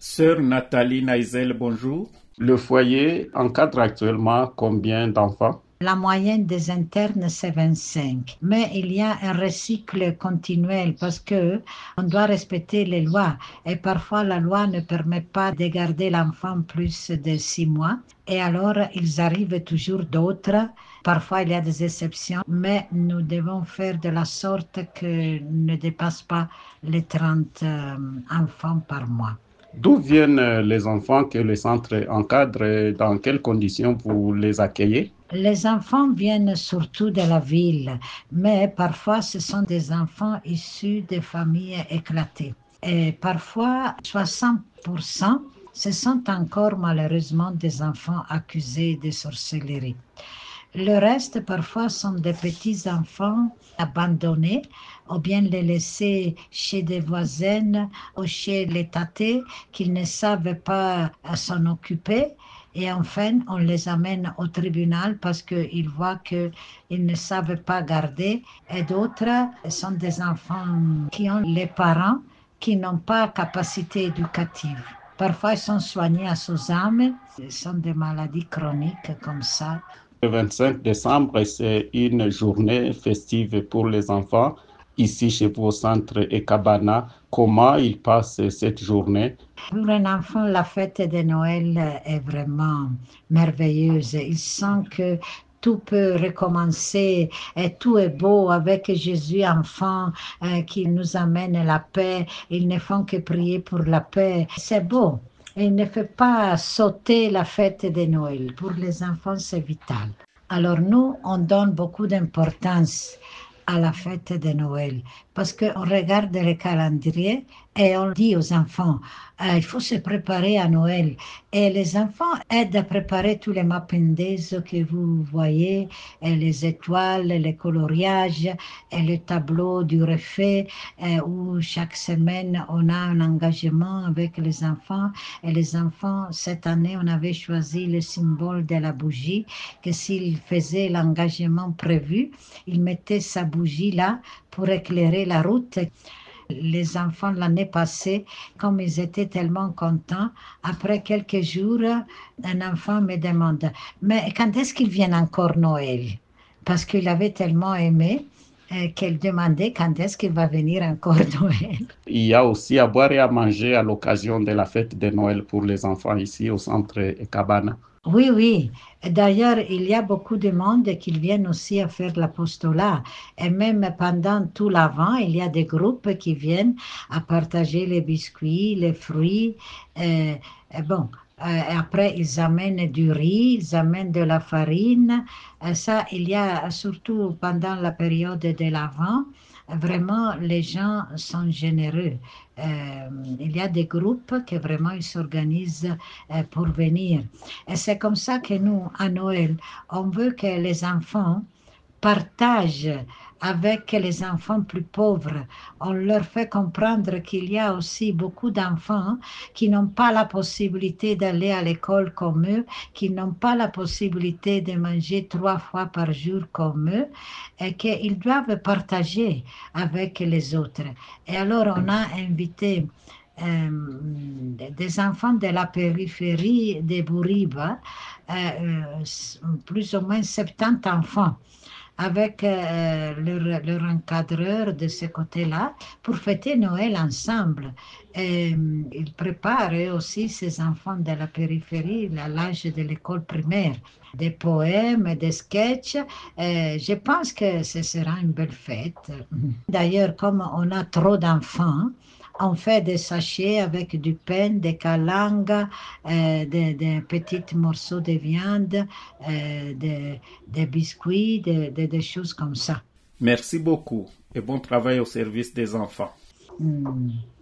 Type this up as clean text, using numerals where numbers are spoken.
Sœur Nathalie Naïzel, bonjour. Le foyer encadre actuellement combien d'enfants? La moyenne des internes, c'est 25. Mais il y a un recycle continuel parce que on doit respecter les lois. Et parfois, la loi ne permet pas de garder l'enfant plus de 6 mois. Et alors, ils arrivent toujours d'autres. Parfois, il y a des exceptions, mais nous devons faire de la sorte que ne dépasse pas les 30 enfants par mois. D'où viennent les enfants que le centre encadre et dans quelles conditions vous les accueillez? Les enfants viennent surtout de la ville, mais parfois ce sont des enfants issus de familles éclatées. Et parfois, 60%, ce sont encore malheureusement des enfants accusés de sorcellerie. Le reste, parfois, sont des petits-enfants abandonnés ou bien les laissés chez des voisines ou chez les tatés qu'ils ne savent pas s'en occuper. Et enfin, on les amène au tribunal parce qu'ils voient qu'ils ne savent pas garder. Et d'autres sont des enfants qui ont les parents qui n'ont pas capacité éducative. Parfois, ils sont soignés à Suzame. Ce sont des maladies chroniques comme ça. Le 25 décembre, c'est une journée festive pour les enfants. Ici, chez vous, au centre et Cabana, comment ils passent cette journée? Pour un enfant, la fête de Noël est vraiment merveilleuse. Il sent que tout peut recommencer et tout est beau avec Jésus enfant qui nous amène la paix. Ils ne font que prier pour la paix. C'est beau. Et il ne fait pas sauter la fête de Noël. Pour les enfants, c'est vital. Alors nous, on donne beaucoup d'importance à la fête de Noël parce qu'on regarde le calendrier et on dit aux enfants, il faut se préparer à Noël. Et les enfants aident à préparer tous les mappendes que vous voyez, et les étoiles, les coloriages, et le tableau du refait, où chaque semaine on a un engagement avec les enfants. Et les enfants, cette année, on avait choisi le symbole de la bougie, que s'ils faisaient l'engagement prévu, ils mettaient sa bougie là pour éclairer la route. Les enfants l'année passée, comme ils étaient tellement contents, après quelques jours, un enfant me demande, mais quand est-ce qu'ils viennent encore Noël? Parce qu'il avait tellement aimé qu'elle demandait quand est-ce qu'il va venir encore Noël. Il y a aussi à boire et à manger à l'occasion de la fête de Noël pour les enfants ici au centre et Cabana. Oui, oui. D'ailleurs, il y a beaucoup de monde qui viennent aussi à faire l'apostolat. Et même pendant tout l'Avent, il y a des groupes qui viennent à partager les biscuits, les fruits. Et bon, après, ils amènent du riz, ils amènent de la farine. Ça, il y a surtout pendant la période de l'Avent. Vraiment, les gens sont généreux. Il y a des groupes qui vraiment ils s'organisent pour venir. Et c'est comme ça que nous, à Noël, on veut que les enfants partagent avec les enfants plus pauvres. On leur fait comprendre qu'il y a aussi beaucoup d'enfants qui n'ont pas la possibilité d'aller à l'école comme eux, qui n'ont pas la possibilité de manger 3 fois par jour comme eux, et qu'ils doivent partager avec les autres. Et alors, on a invité des enfants de la périphérie de Bouriba, plus ou moins 70 enfants, avec leur encadreur de ce côté-là, pour fêter Noël ensemble. Et, ils préparent eux aussi ces enfants de la périphérie à l'âge de l'école primaire. Des poèmes, des sketchs. Je pense que ce sera une belle fête. D'ailleurs, comme on a trop d'enfants, on fait des sachets avec du pain, des calangas, des petits morceaux de viande, des biscuits, des choses comme ça. Merci beaucoup et bon travail au service des enfants. Mm.